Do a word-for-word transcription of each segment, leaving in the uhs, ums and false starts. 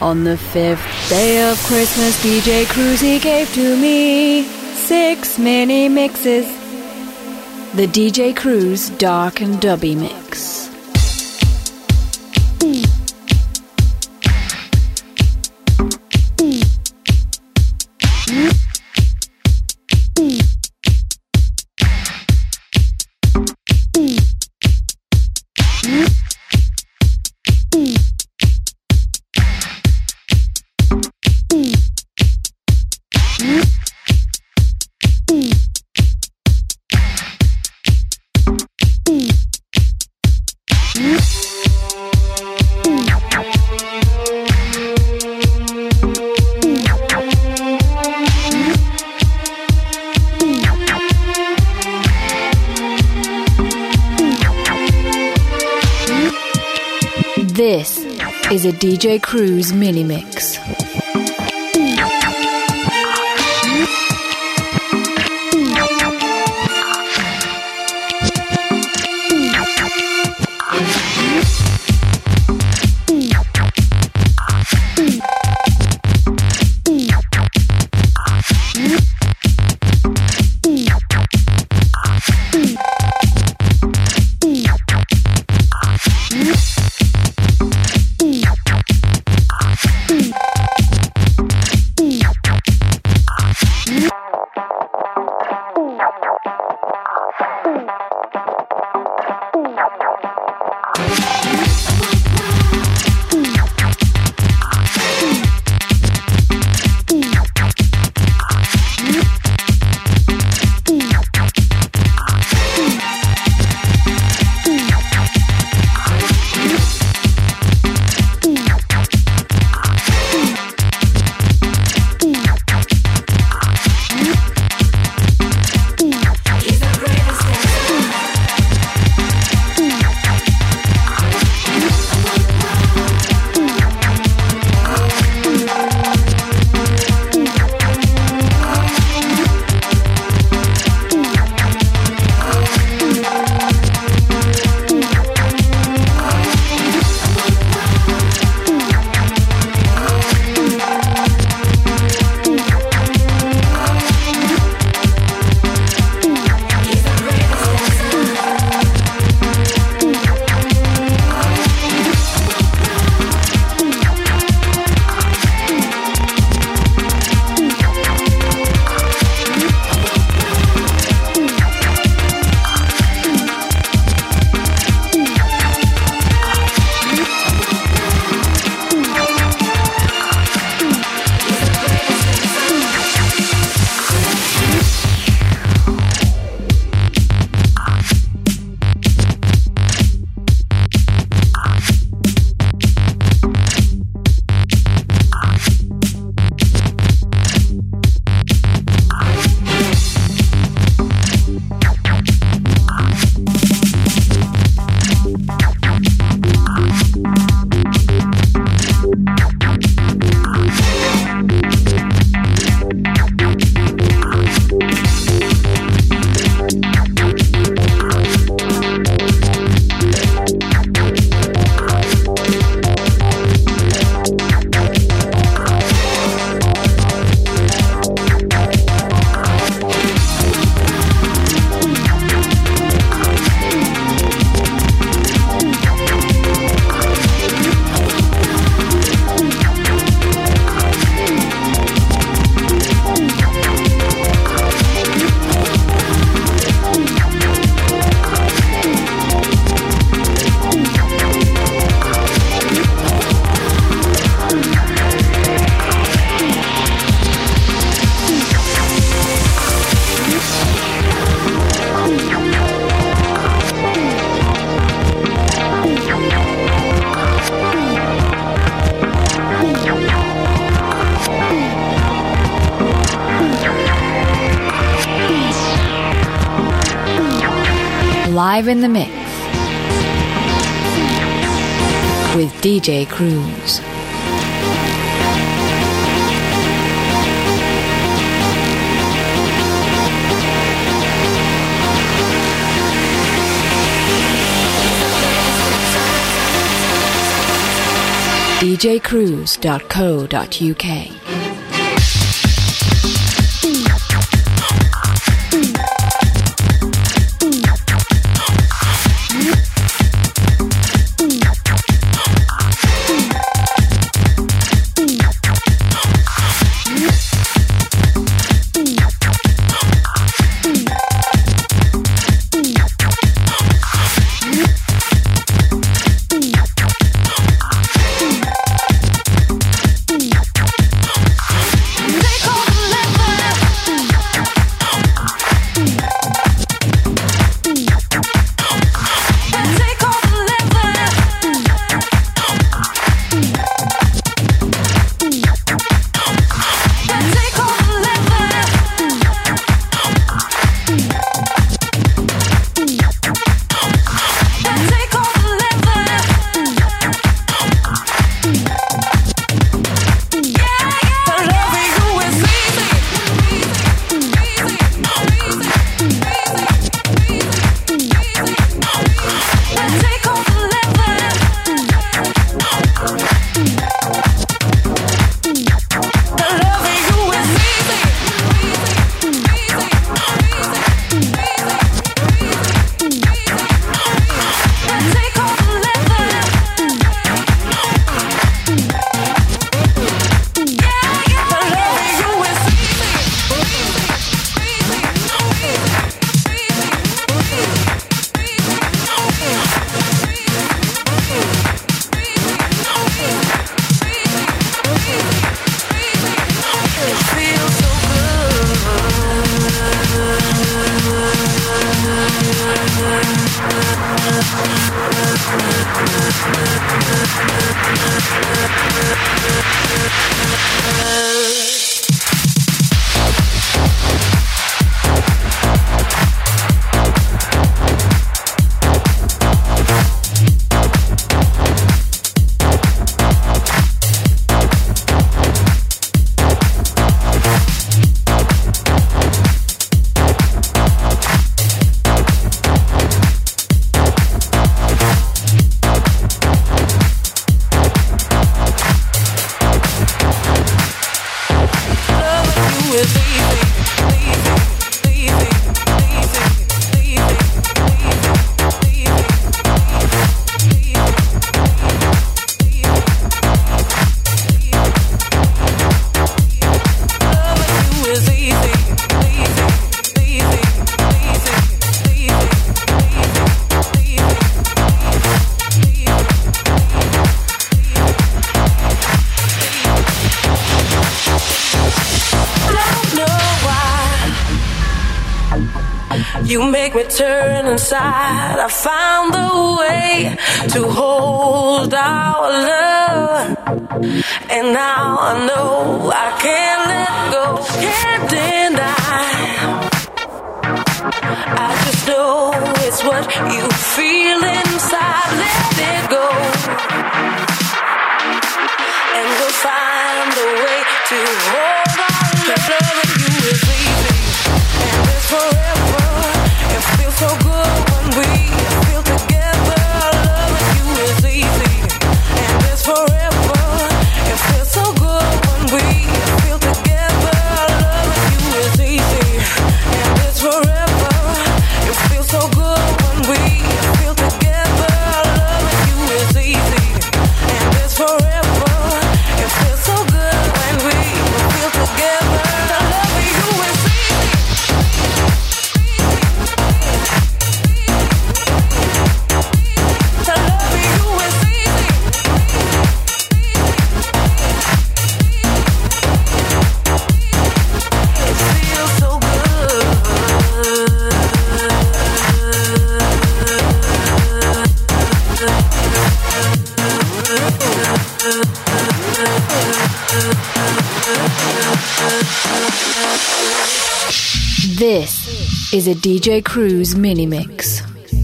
On the fifth day of Christmas, D J Cruz, he gave to me six mini mixes. The D J Cruz Dark and Dubby Mix. This is a D J Cruz mini mix. Live in the mix with D J Cruz. D d j cruise dot co dot u k. You make me turn inside. I found the way to hold our love, and now I know I can't let go, can't deny. I just know it's what you feel inside. Let it go, and we'll find a way to hold our love. Loving you is easy, and it's forever. It feels so good when we feel together. Loving you is easy, and it's forever. It feels so good when we feel together. Loving you is easy, and it's forever. It feels so good when we feel together. Loving you is easy, and it's forever. It feels so good when we feel together. Loving you is easy. This is a D J Cruise mini mix.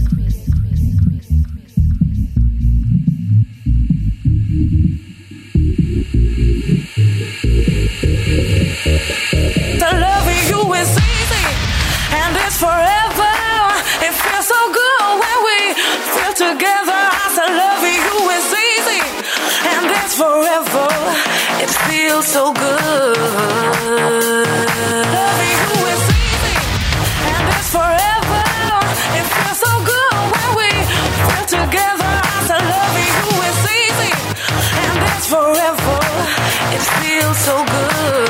The loving you is easy, and it's forever. It feels so good when we feel together. I said loving you is easy, and it's forever. feels so good. Loving you is easy, and it's forever. It feels so good when we feel together. I said loving you is easy, and it's forever. It feels so good.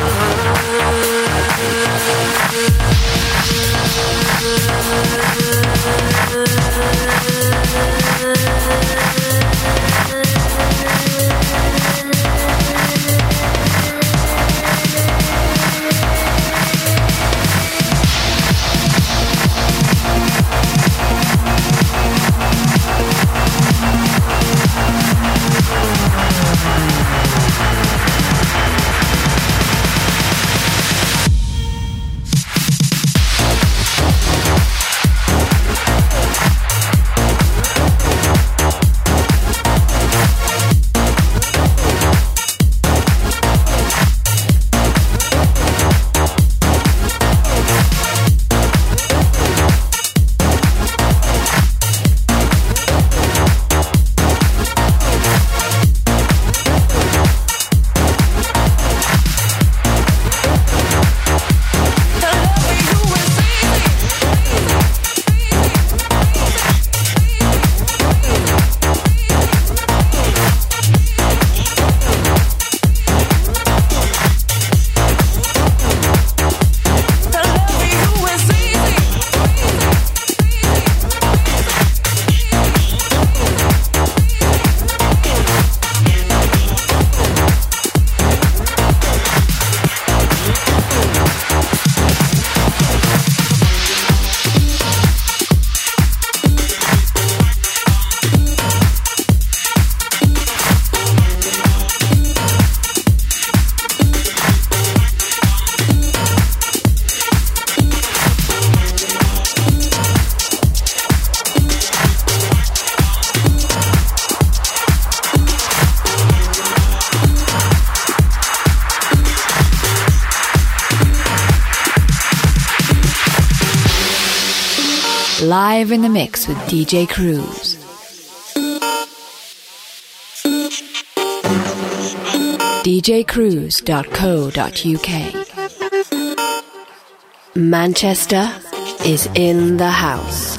Live in the mix with D J Cruz. d j cruz dot co dot u k. Manchester is in the house.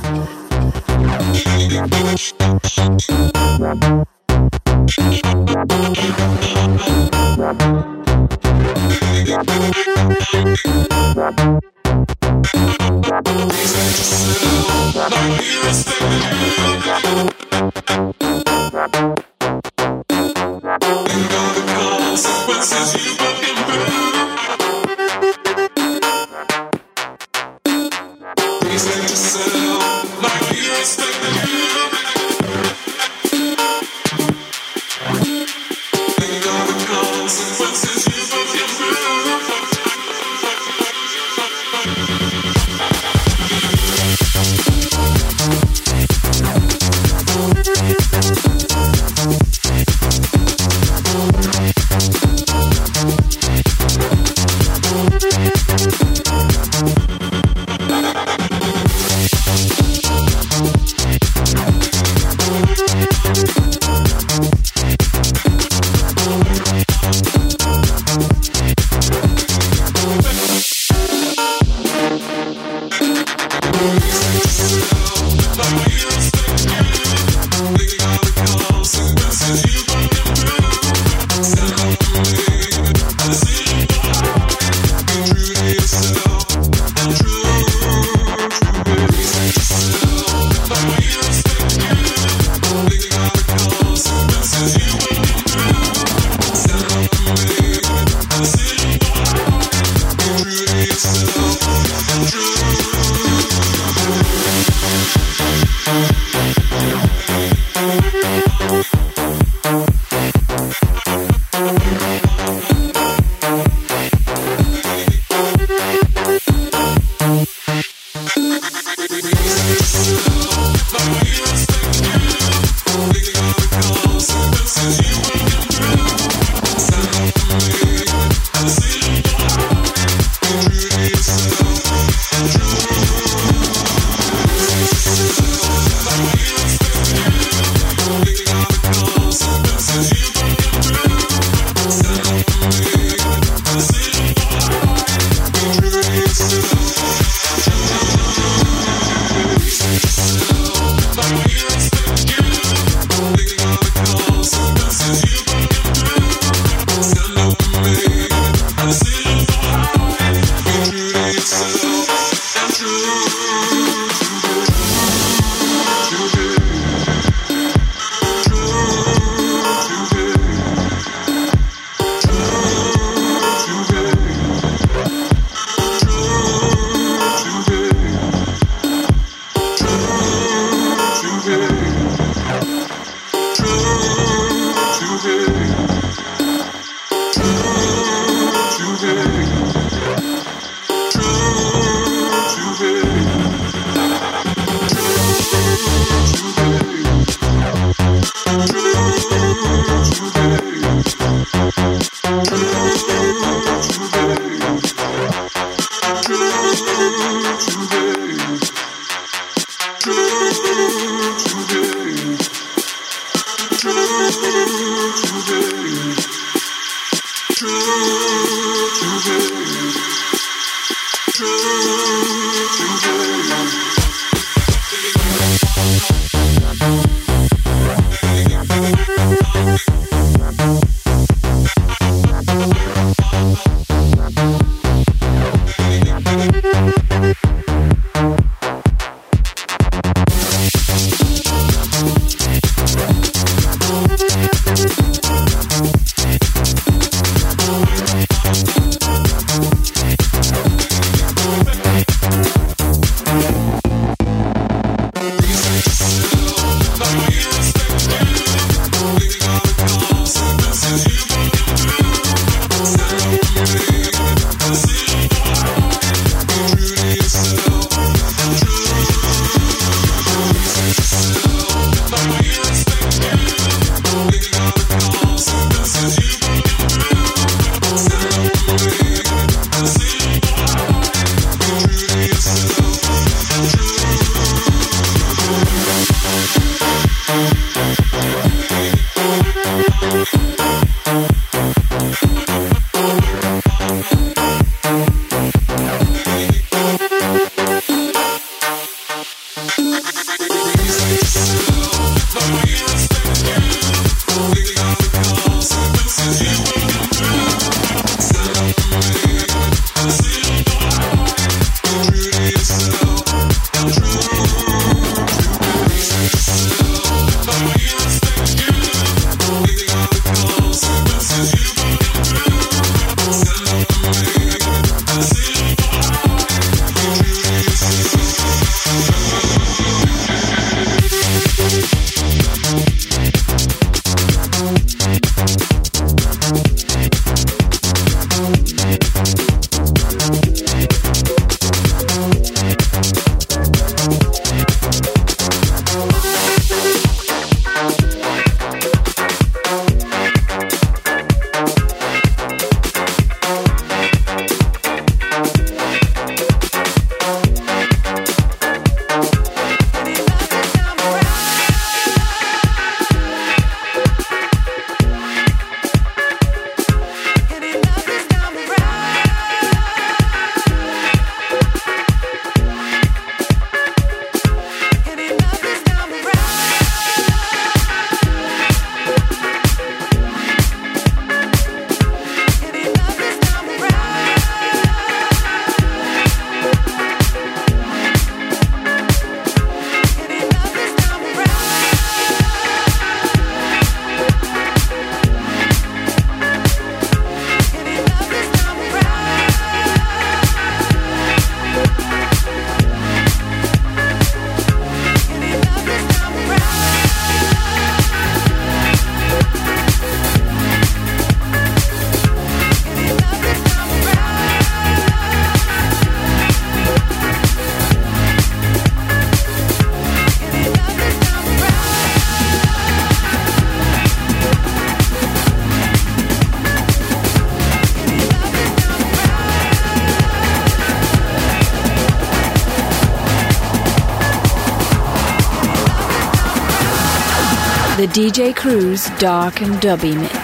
The D J Cruise Dark and Dubby Mix.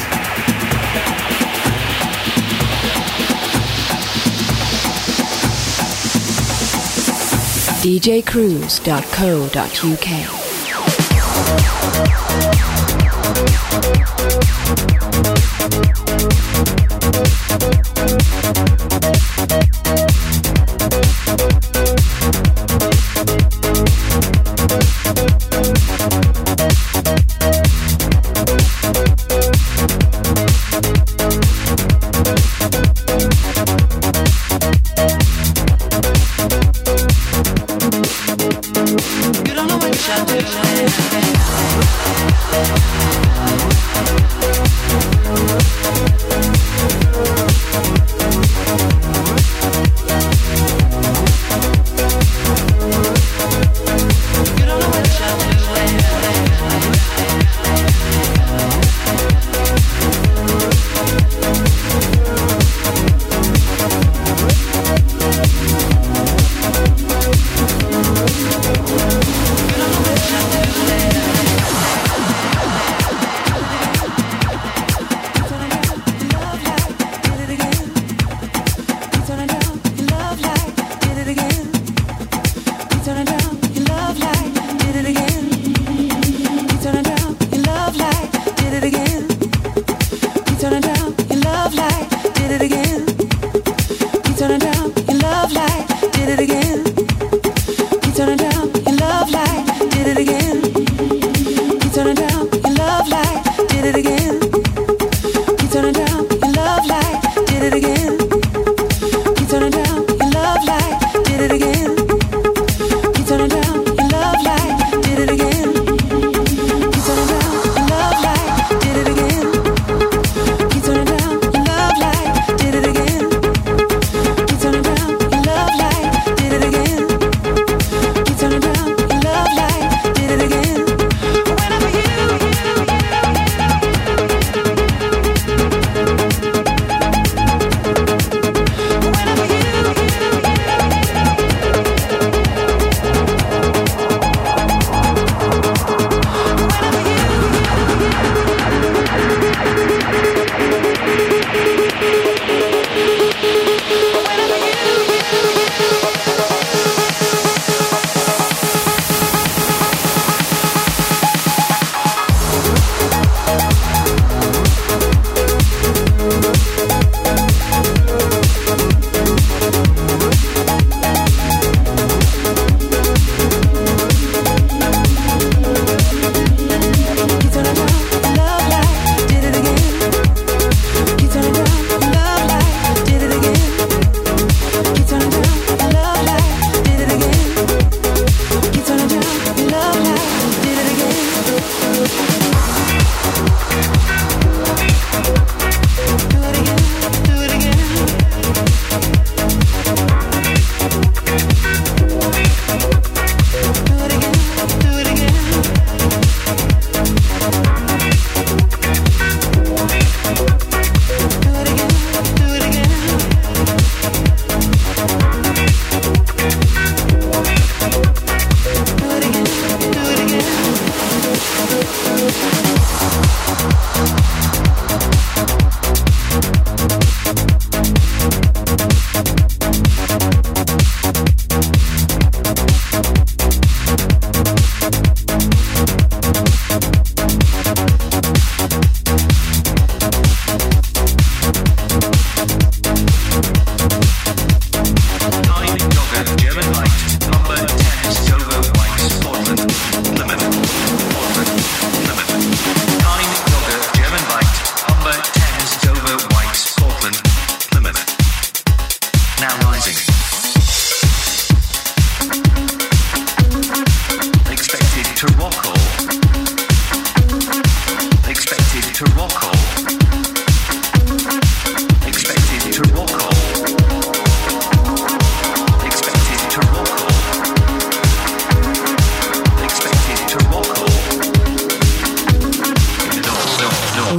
d j cruise dot co dot u k. You don't know what you're doing.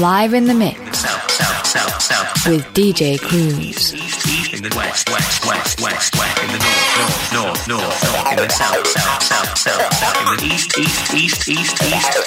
live in the mix with D J Cruz. In the west, west, west, west, west, in the north, north, north, north, north, in the south, south, south, south, south, in the east, east, east, east, east.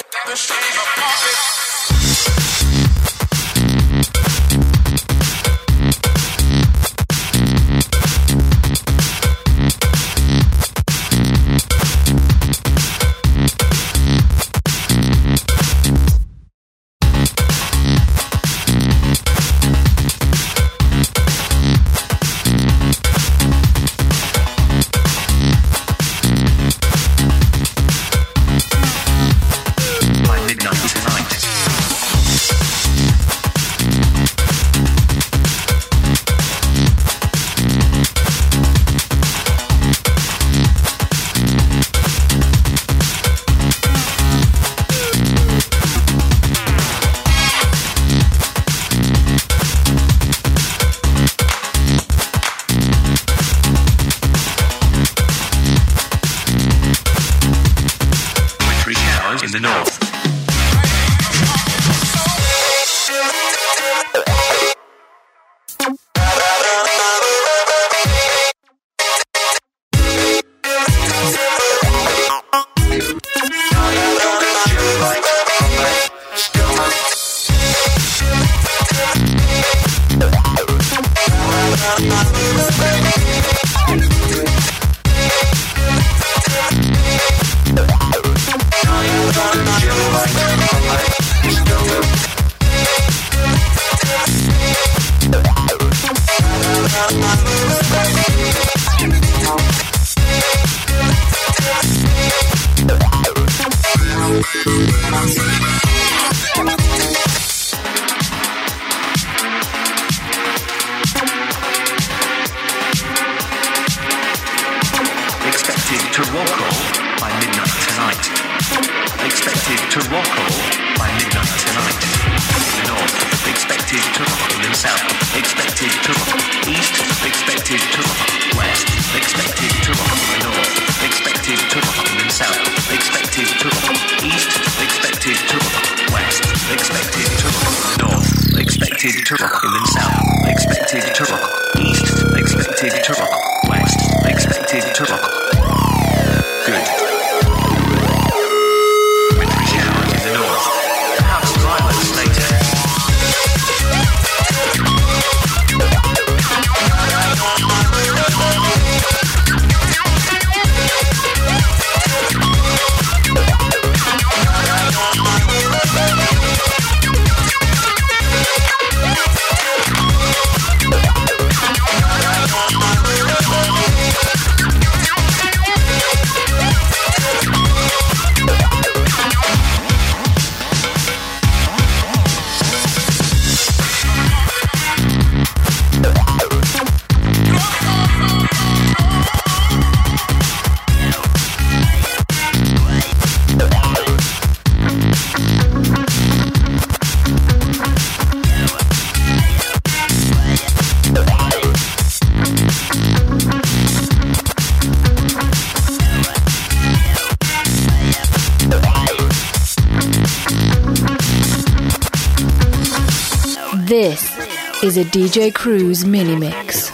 This is a D J Cruz mini mix.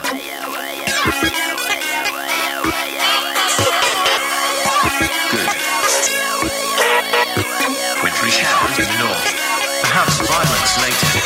Wintry showers in the north, perhaps violence later.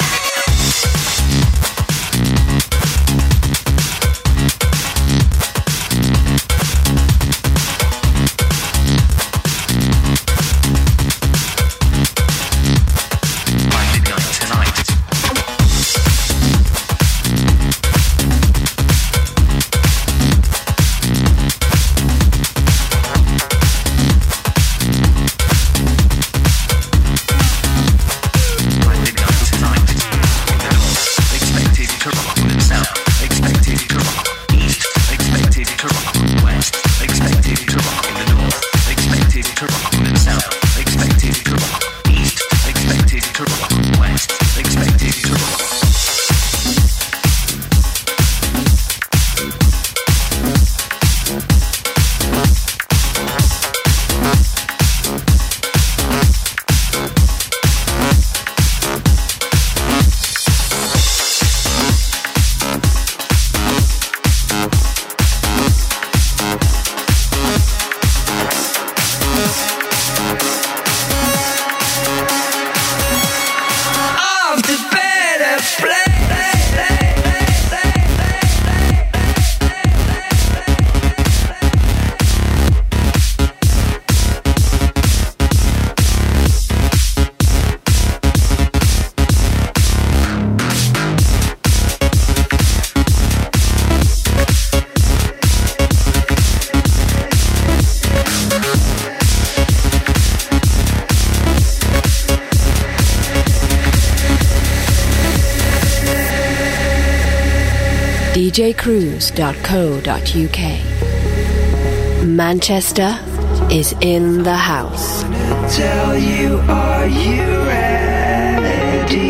d j cruise dot co dot u k. Manchester is in the house. Tell you, are you ready?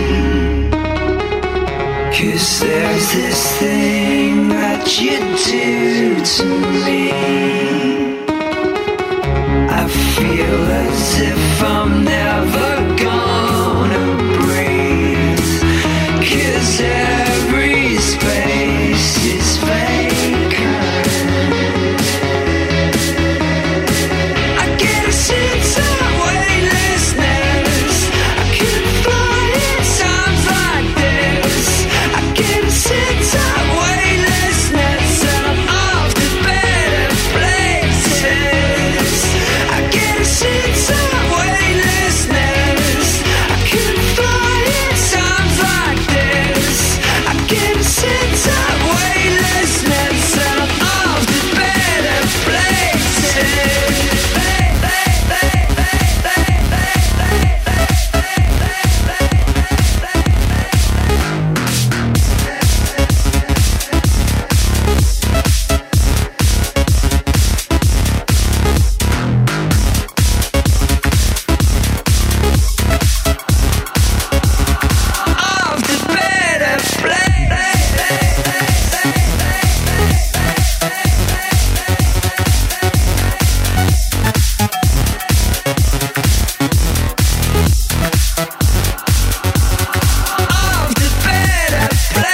'Cause there's this thing that you do to me. I feel as if I'm never gonna breathe. 'Cause every space is vacant. I get a sense of weightlessness. I could fly in times like this. I get a sense of weightlessness, and I'm off to better places. I get a sense of weightlessness. I could fly in times like this. I get a sense of weightlessness, and I'm off to better places. Off to better Off to better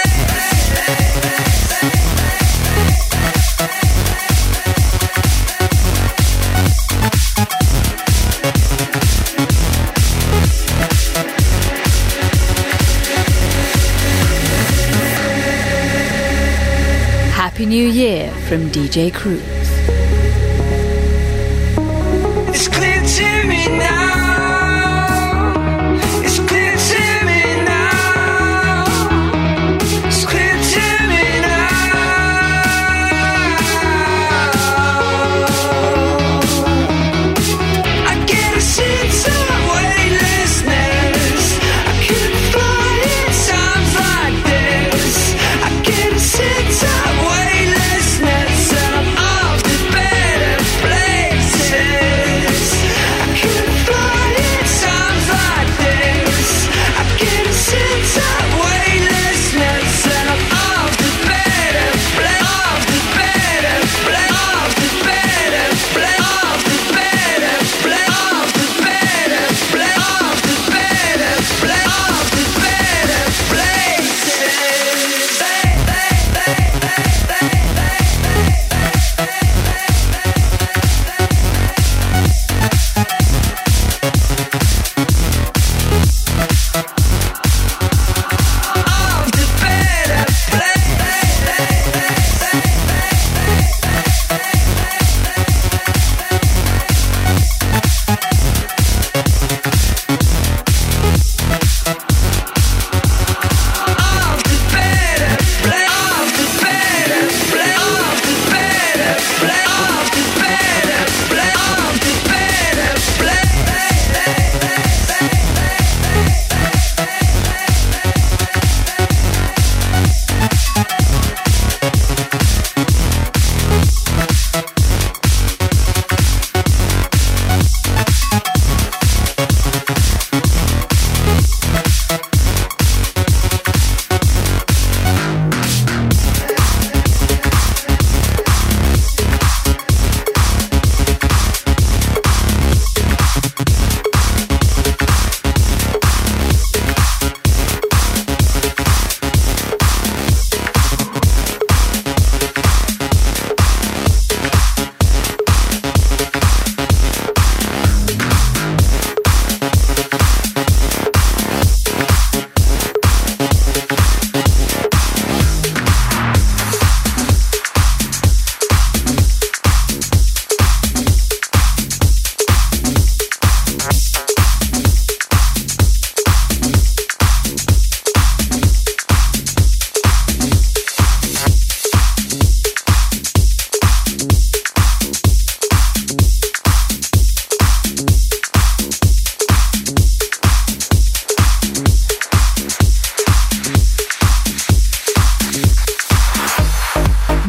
Happy New Year from D J Cruise. It's clear to me now. It's clear to me now. It's clear to me now. I get a sense of weightlessness. I could fly in times like this. I get a sense of weightlessness, and I'm off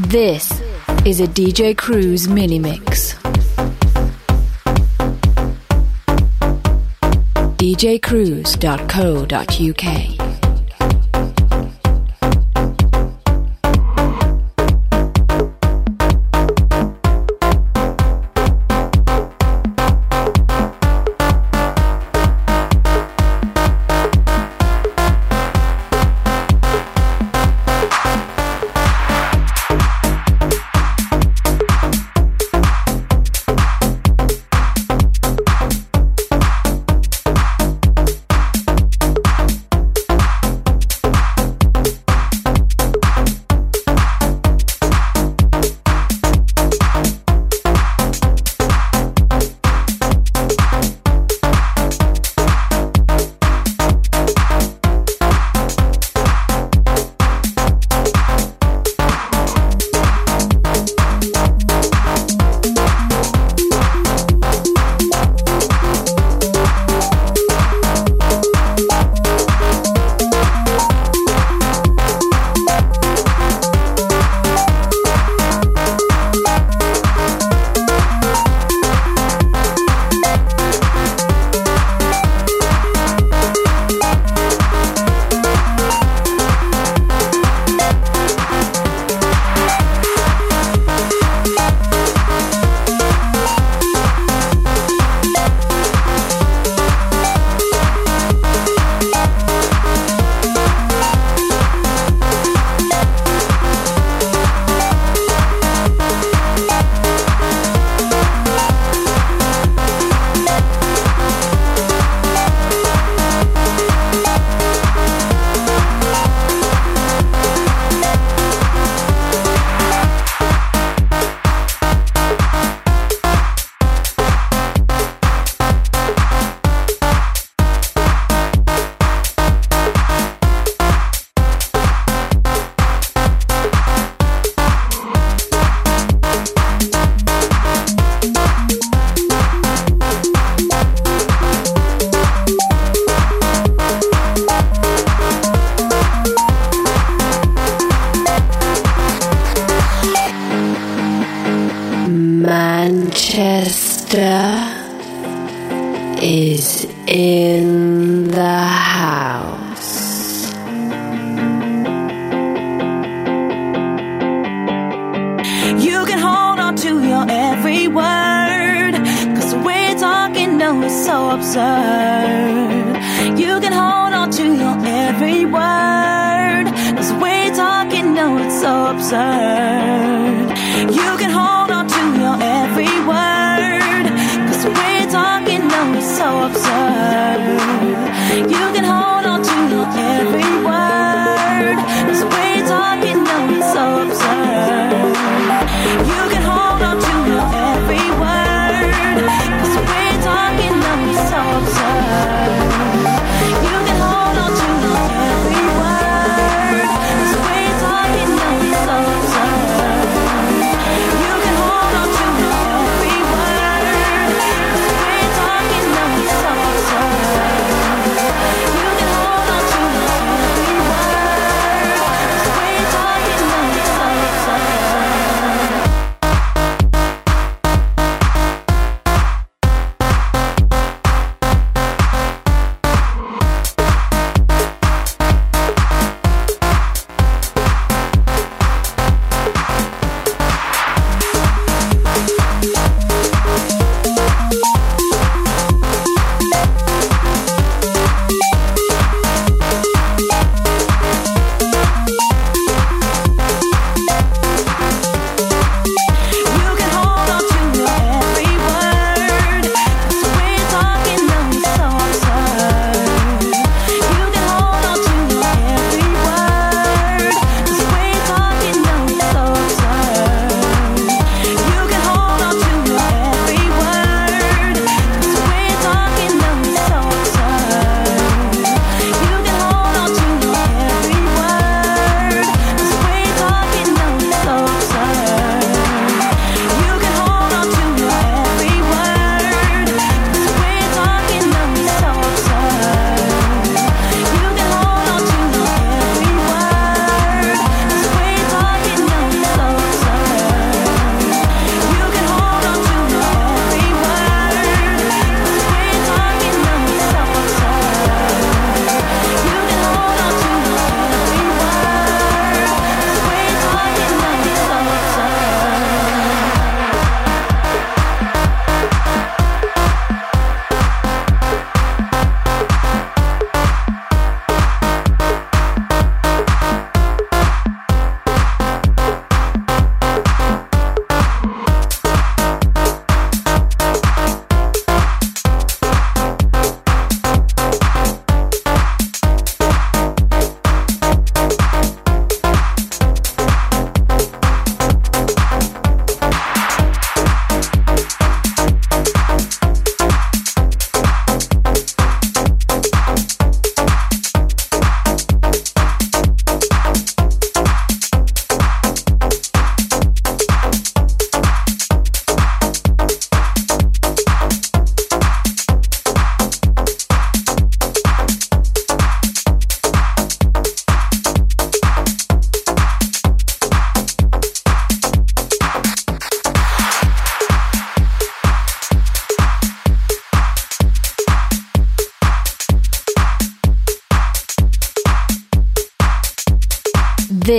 This is a D J Cruise mini mix. d j cruise dot co dot u k is in the house. You can hold on to your every word, 'cause the way you're talking, no, it's so absurd. You can hold on to your every word, 'cause the way you're talking, no, it's so absurd. You can hold on to your every word, 'cause the way you're talking, no, it's so absurd. You can hold on to your every word, 'cause the way you're talking, no, it's so absurd. You can hold on to your every word, 'cause the way you're talking, no, it's so absurd. You can hold on to your every word, 'cause the way you're talking, no, it's so absurd.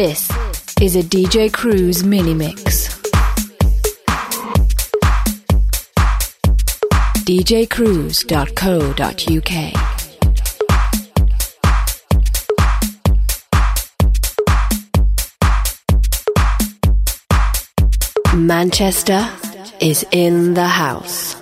This is a D J Cruise mini mix. d j cruise dot co dot u k. Manchester is in the house.